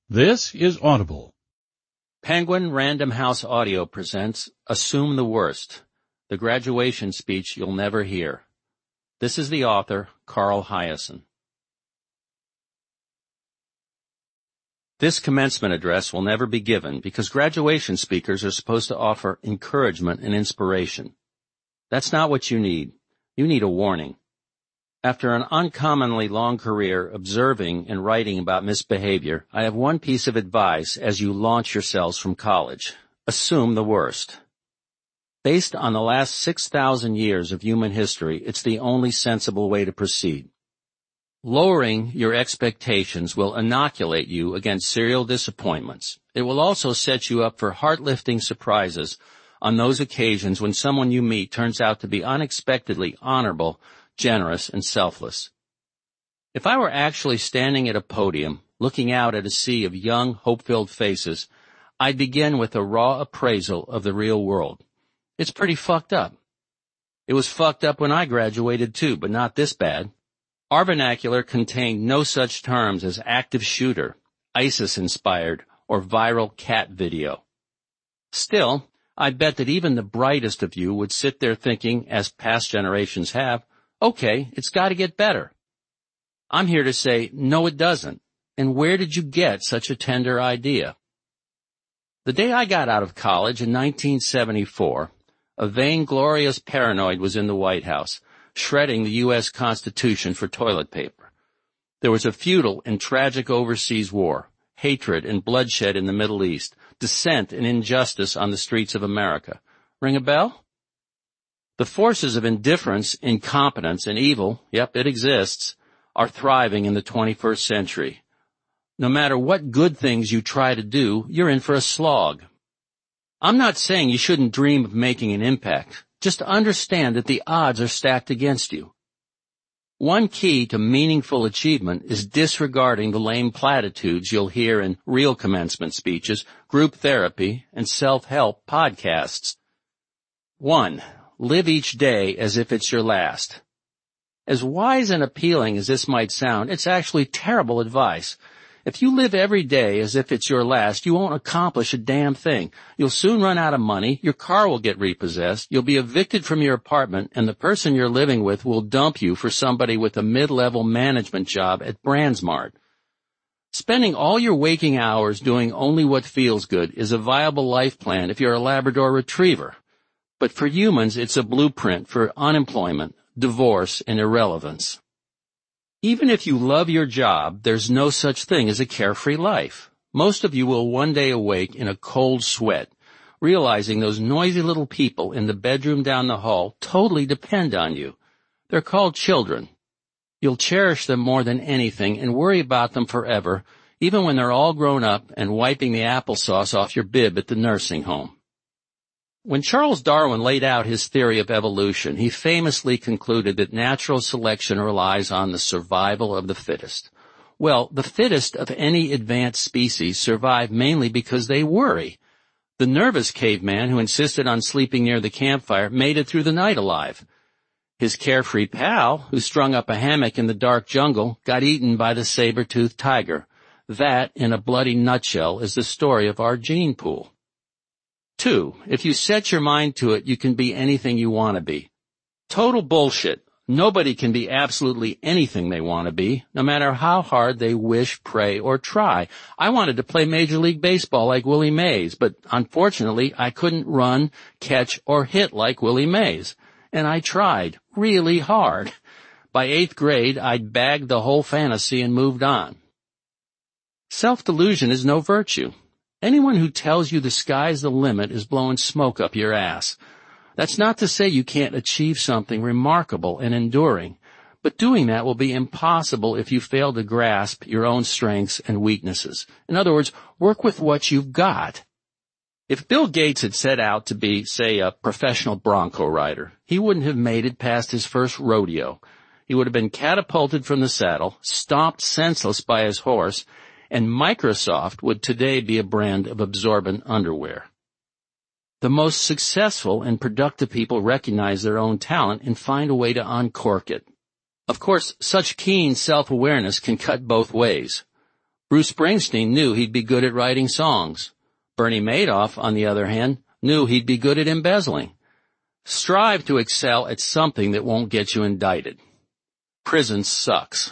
This is Audible. Penguin Random House Audio presents Assume the Worst, the graduation speech you'll never hear. This is the author, Carl Hiaasen. This commencement address will never be given because graduation speakers are supposed to offer encouragement and inspiration. That's not what you need. You need a warning. After an uncommonly long career observing and writing about misbehavior, I have one piece of advice as you launch yourselves from college. Assume the worst. Based on the last 6,000 years of human history, it's the only sensible way to proceed. Lowering your expectations will inoculate you against serial disappointments. It will also set you up for heart-lifting surprises on those occasions when someone you meet turns out to be unexpectedly honorable, generous, and selfless. If I were actually standing at a podium, looking out at a sea of young, hope-filled faces, I'd begin with a raw appraisal of the real world. It's pretty fucked up. It was fucked up when I graduated too, but not this bad. Our vernacular contained no such terms as active shooter, ISIS-inspired, or viral cat video. Still, I bet that even the brightest of you would sit there thinking, as past generations have, okay, it's got to get better. I'm here to say, no, it doesn't. And where did you get such a tender idea? The day I got out of college in 1974, a vainglorious paranoid was in the White House, shredding the U.S. Constitution for toilet paper. There was a futile and tragic overseas war, hatred and bloodshed in the Middle East, dissent and injustice on the streets of America. Ring a bell? The forces of indifference, incompetence, and evil, yep, it exists, are thriving in the 21st century. No matter what good things you try to do, you're in for a slog. I'm not saying you shouldn't dream of making an impact. Just understand that the odds are stacked against you. One key to meaningful achievement is disregarding the lame platitudes you'll hear in real commencement speeches, group therapy, and self-help podcasts. 1. Live each day as if it's your last. As wise and appealing as this might sound, it's actually terrible advice. If you live every day as if it's your last, you won't accomplish a damn thing. You'll soon run out of money, your car will get repossessed, you'll be evicted from your apartment, and the person you're living with will dump you for somebody with a mid-level management job at BrandsMart. Spending all your waking hours doing only what feels good is a viable life plan if you're a Labrador Retriever. But for humans, it's a blueprint for unemployment, divorce, and irrelevance. Even if you love your job, there's no such thing as a carefree life. Most of you will one day awake in a cold sweat, realizing those noisy little people in the bedroom down the hall totally depend on you. They're called children. You'll cherish them more than anything and worry about them forever, even when they're all grown up and wiping the applesauce off your bib at the nursing home. When Charles Darwin laid out his theory of evolution, he famously concluded that natural selection relies on the survival of the fittest. Well, the fittest of any advanced species survive mainly because they worry. The nervous caveman who insisted on sleeping near the campfire made it through the night alive. His carefree pal, who strung up a hammock in the dark jungle, got eaten by the saber-toothed tiger. That, in a bloody nutshell, is the story of our gene pool. 2. If you set your mind to it, you can be anything you want to be. Total bullshit. Nobody can be absolutely anything they want to be, no matter how hard they wish, pray, or try. I wanted to play Major League Baseball like Willie Mays, but unfortunately I couldn't run, catch, or hit like Willie Mays. And I tried really hard. By 8th grade, I'd bagged the whole fantasy and moved on. Self-delusion is no virtue. Anyone who tells you the sky's the limit is blowing smoke up your ass. That's not to say you can't achieve something remarkable and enduring, but doing that will be impossible if you fail to grasp your own strengths and weaknesses. In other words, work with what you've got. If Bill Gates had set out to be, say, a professional bronco rider, he wouldn't have made it past his first rodeo. He would have been catapulted from the saddle, stomped senseless by his horse, and Microsoft would today be a brand of absorbent underwear. The most successful and productive people recognize their own talent and find a way to uncork it. Of course, such keen self-awareness can cut both ways. Bruce Springsteen knew he'd be good at writing songs. Bernie Madoff, on the other hand, knew he'd be good at embezzling. Strive to excel at something that won't get you indicted. Prison sucks.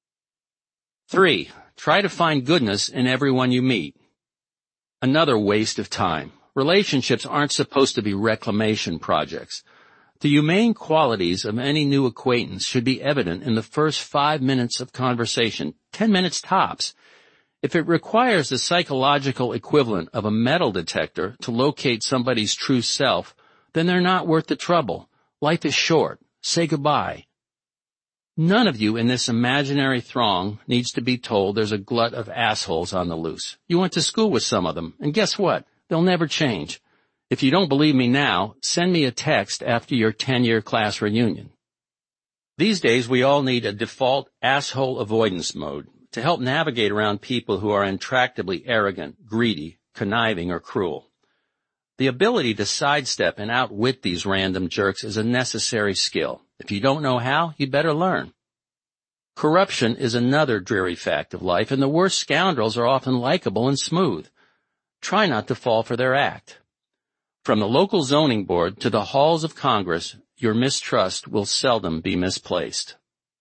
3. Try to find goodness in everyone you meet. Another waste of time. Relationships aren't supposed to be reclamation projects. The humane qualities of any new acquaintance should be evident in the first 5 minutes of conversation, 10 minutes tops. If it requires the psychological equivalent of a metal detector to locate somebody's true self, then they're not worth the trouble. Life is short. Say goodbye. None of you in this imaginary throng needs to be told there's a glut of assholes on the loose. You went to school with some of them, and guess what? They'll never change. If you don't believe me now, send me a text after your 10-year class reunion. These days, we all need a default asshole avoidance mode to help navigate around people who are intractably arrogant, greedy, conniving, or cruel. The ability to sidestep and outwit these random jerks is a necessary skill. If you don't know how, you'd better learn. Corruption is another dreary fact of life, and the worst scoundrels are often likable and smooth. Try not to fall for their act. From the local zoning board to the halls of Congress, your mistrust will seldom be misplaced.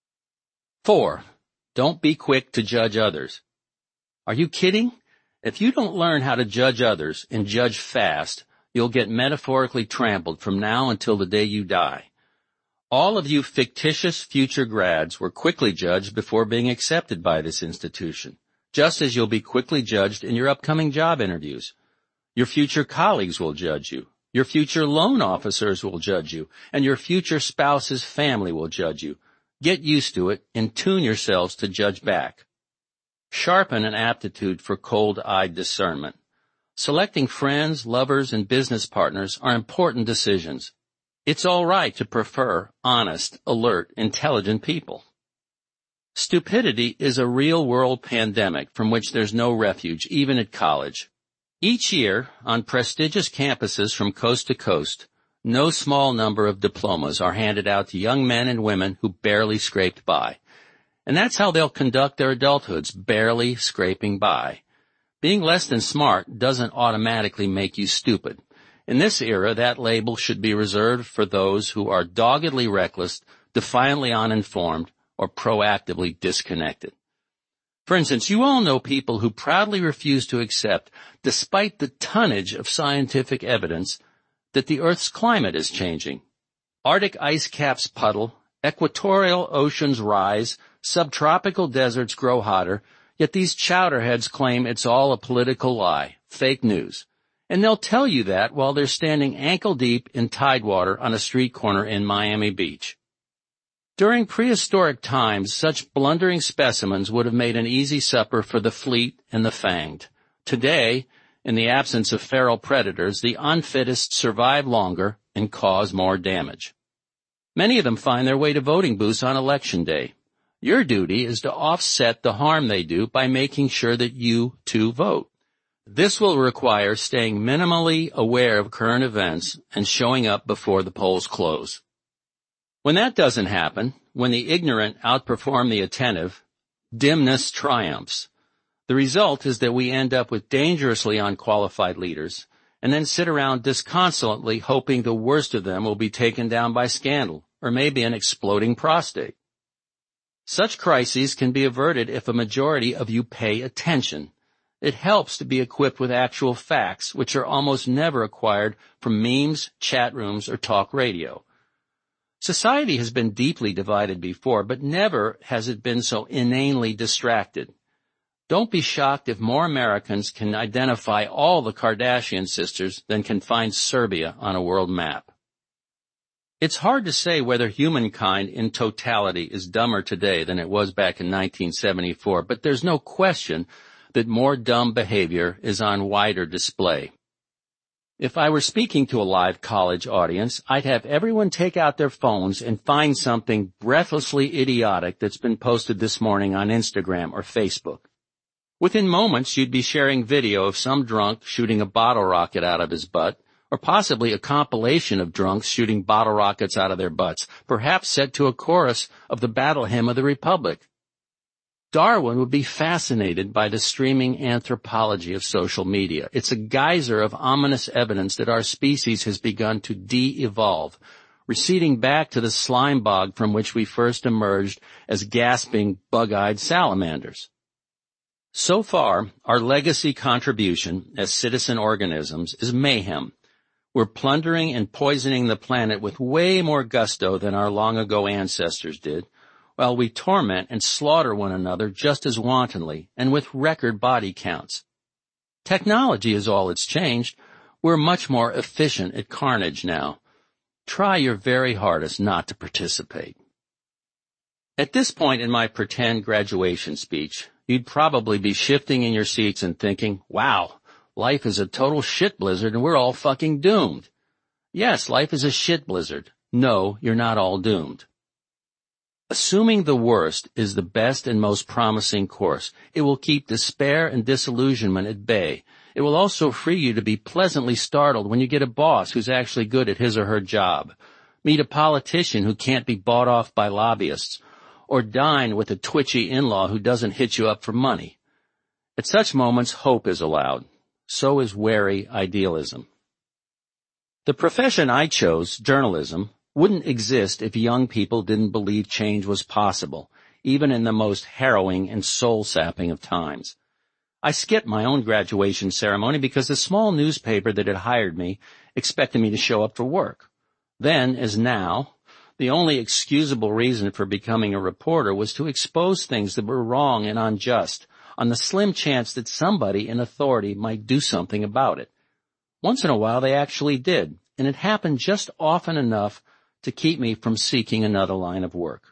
4. Don't be quick to judge others. Are you kidding? If you don't learn how to judge others and judge fast, you'll get metaphorically trampled from now until the day you die. All of you fictitious future grads were quickly judged before being accepted by this institution, just as you'll be quickly judged in your upcoming job interviews. Your future colleagues will judge you. Your future loan officers will judge you, and your future spouse's family will judge you. Get used to it and tune yourselves to judge back. Sharpen an aptitude for cold-eyed discernment. Selecting friends, lovers, and business partners are important decisions. It's all right to prefer honest, alert, intelligent people. Stupidity is a real-world pandemic from which there's no refuge, even at college. Each year, on prestigious campuses from coast to coast, no small number of diplomas are handed out to young men and women who barely scraped by. And that's how they'll conduct their adulthoods, barely scraping by. Being less than smart doesn't automatically make you stupid. In this era, that label should be reserved for those who are doggedly reckless, defiantly uninformed, or proactively disconnected. For instance, you all know people who proudly refuse to accept, despite the tonnage of scientific evidence, that the Earth's climate is changing. Arctic ice caps puddle, equatorial oceans rise, subtropical deserts grow hotter, yet these chowderheads claim it's all a political lie, fake news. And they'll tell you that while they're standing ankle-deep in tidewater on a street corner in Miami Beach. During prehistoric times, such blundering specimens would have made an easy supper for the fleet and the fanged. Today, in the absence of feral predators, the unfittest survive longer and cause more damage. Many of them find their way to voting booths on Election Day. Your duty is to offset the harm they do by making sure that you, too, vote. This will require staying minimally aware of current events and showing up before the polls close. When that doesn't happen, when the ignorant outperform the attentive, dimness triumphs. The result is that we end up with dangerously unqualified leaders and then sit around disconsolately hoping the worst of them will be taken down by scandal or maybe an exploding prostate. Such crises can be averted if a majority of you pay attention. It helps to be equipped with actual facts, which are almost never acquired from memes, chat rooms, or talk radio. Society has been deeply divided before, but never has it been so inanely distracted. Don't be shocked if more Americans can identify all the Kardashian sisters than can find Serbia on a world map. It's hard to say whether humankind in totality is dumber today than it was back in 1974, but there's no question that more dumb behavior is on wider display. If I were speaking to a live college audience, I'd have everyone take out their phones and find something breathlessly idiotic that's been posted this morning on Instagram or Facebook. Within moments, you'd be sharing video of some drunk shooting a bottle rocket out of his butt, or possibly a compilation of drunks shooting bottle rockets out of their butts, perhaps set to a chorus of the Battle Hymn of the Republic. Darwin would be fascinated by the streaming anthropology of social media. It's a geyser of ominous evidence that our species has begun to de-evolve, receding back to the slime bog from which we first emerged as gasping, bug-eyed salamanders. So far, our legacy contribution as citizen organisms is mayhem. We're plundering and poisoning the planet with way more gusto than our long-ago ancestors did, while we torment and slaughter one another just as wantonly and with record body counts. Technology is all it's changed. We're much more efficient at carnage now. Try your very hardest not to participate. At this point in my pretend graduation speech, you'd probably be shifting in your seats and thinking, wow, life is a total shit blizzard and we're all fucking doomed. Yes, life is a shit blizzard. No, you're not all doomed. Assuming the worst is the best and most promising course. It will keep despair and disillusionment at bay. It will also free you to be pleasantly startled when you get a boss who's actually good at his or her job, meet a politician who can't be bought off by lobbyists, or dine with a twitchy in-law who doesn't hit you up for money. At such moments, hope is allowed. So is wary idealism. The profession I chose, journalism, wouldn't exist if young people didn't believe change was possible, even in the most harrowing and soul-sapping of times. I skipped my own graduation ceremony because the small newspaper that had hired me expected me to show up for work. Then, as now, the only excusable reason for becoming a reporter was to expose things that were wrong and unjust, on the slim chance that somebody in authority might do something about it. Once in a while they actually did, and it happened just often enough to keep me from seeking another line of work.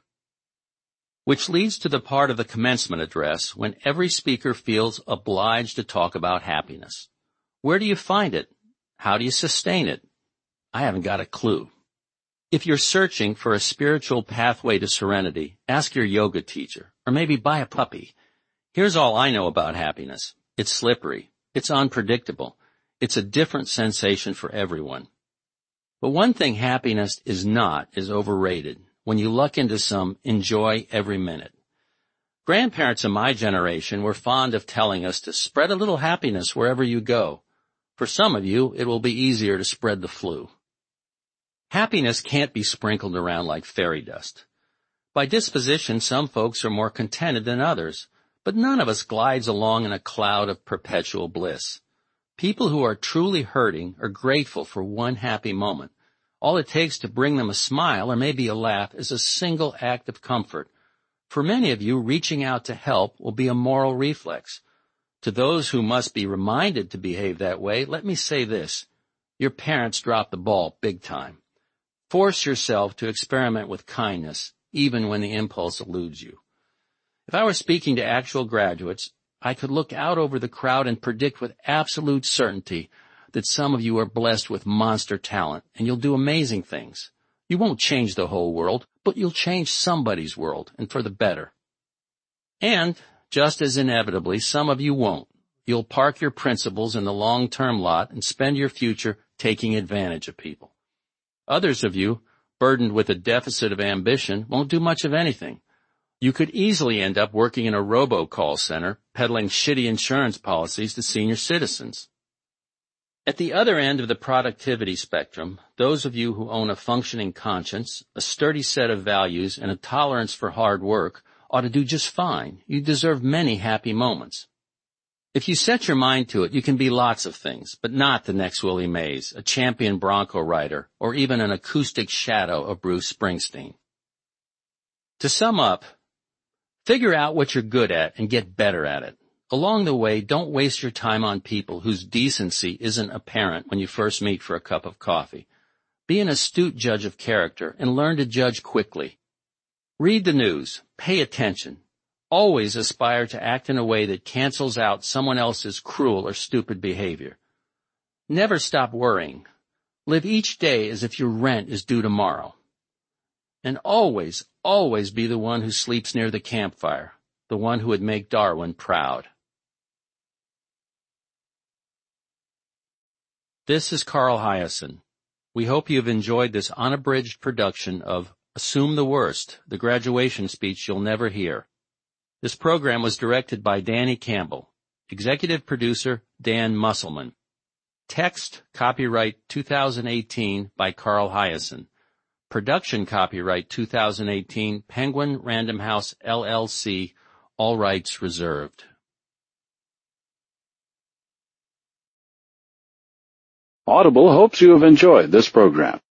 Which leads to the part of the commencement address when every speaker feels obliged to talk about happiness. Where do you find it? How do you sustain it? I haven't got a clue. If you're searching for a spiritual pathway to serenity, ask your yoga teacher, or maybe buy a puppy. Here's all I know about happiness. It's slippery. It's unpredictable. It's a different sensation for everyone. But one thing happiness is not is overrated when you luck into some enjoy every minute. Grandparents of my generation were fond of telling us to spread a little happiness wherever you go. For some of you, it will be easier to spread the flu. Happiness can't be sprinkled around like fairy dust. By disposition, some folks are more contented than others, but none of us glides along in a cloud of perpetual bliss. People who are truly hurting are grateful for one happy moment. All it takes to bring them a smile or maybe a laugh is a single act of comfort. For many of you, reaching out to help will be a moral reflex. To those who must be reminded to behave that way, let me say this. Your parents dropped the ball big time. Force yourself to experiment with kindness, even when the impulse eludes you. If I were speaking to actual graduates, I could look out over the crowd and predict with absolute certainty that some of you are blessed with monster talent, and you'll do amazing things. You won't change the whole world, but you'll change somebody's world, and for the better. And, just as inevitably, some of you won't. You'll park your principles in the long-term lot and spend your future taking advantage of people. Others of you, burdened with a deficit of ambition, won't do much of anything. You could easily end up working in a robocall center, peddling shitty insurance policies to senior citizens. At the other end of the productivity spectrum, those of you who own a functioning conscience, a sturdy set of values, and a tolerance for hard work ought to do just fine. You deserve many happy moments. If you set your mind to it, you can be lots of things, but not the next Willie Mays, a champion bronco rider, or even an acoustic shadow of Bruce Springsteen. To sum up, figure out what you're good at and get better at it. Along the way, don't waste your time on people whose decency isn't apparent when you first meet for a cup of coffee. Be an astute judge of character and learn to judge quickly. Read the news. Pay attention. Always aspire to act in a way that cancels out someone else's cruel or stupid behavior. Never stop worrying. Live each day as if your rent is due tomorrow. And always, always be the one who sleeps near the campfire, the one who would make Darwin proud. This is Carl Hiaasen. We hope you have enjoyed this unabridged production of Assume the Worst, the graduation speech you'll never hear. This program was directed by Danny Campbell. Executive producer, Dan Musselman. Text, copyright 2018 by Carl Hyacin. Production copyright 2018, Penguin Random House, LLC, all rights reserved. Audible hopes you have enjoyed this program.